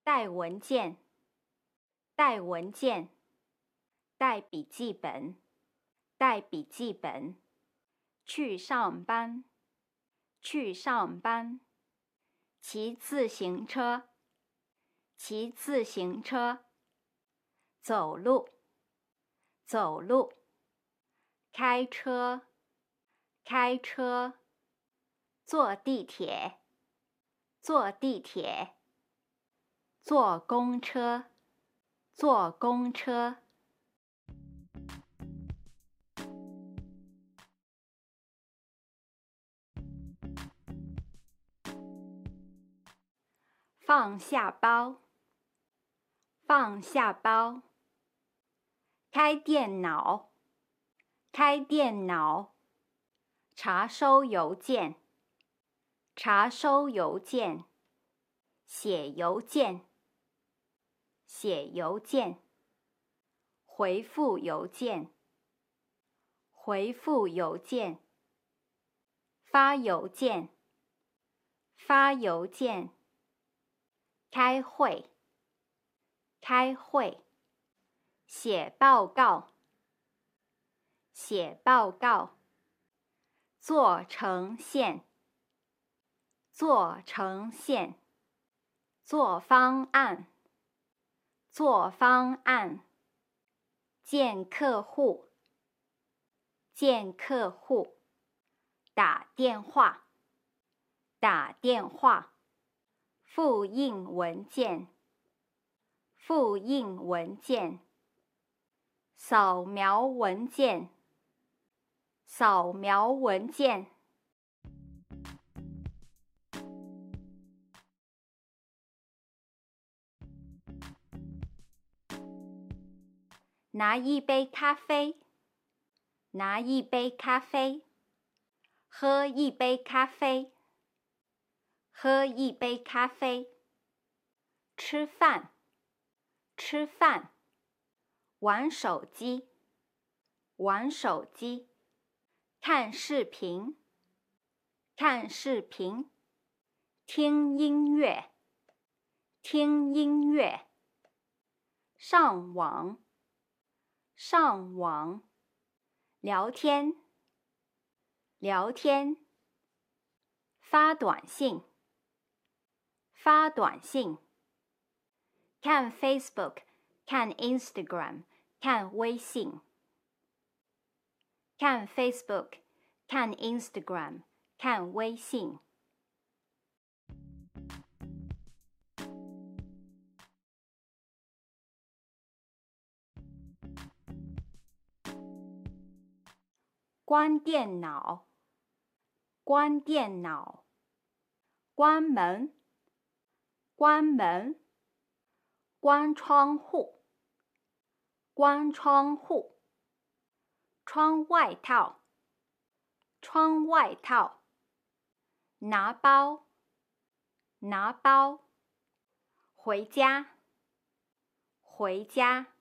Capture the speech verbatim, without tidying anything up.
带文件，带文件，带笔记本，带笔记本，去上班，去上班，骑自行车，骑自行车，走路，走路，开车，开车，坐地铁，坐地铁，坐公车，坐公车。放下包，放下包，开电脑，开电脑，查收邮件，查收邮件，写邮件，写邮件，回复邮件，回复邮件，发邮件，发邮件，开会，开会，写报告，写报告，做呈现，做呈现，做方案，做方案，见客户，见客户，打电话，打电话，复印文件，复印文件，扫描文件，扫描文件。拿一杯咖啡，拿一杯咖啡，喝一杯咖啡，喝一杯咖啡，吃饭，吃饭，玩手机，玩手机，看视频，看视频，听音乐，听音乐，上网，上网，聊天，聊天，发短信，发短信，看 Facebook， 看 Instagram， 看微信，看 Facebook， 看 Instagram， 看微信。关电脑，关电脑，关门，关门，关窗户，关窗户，穿外套，穿外套，拿包，拿包，回家，回家。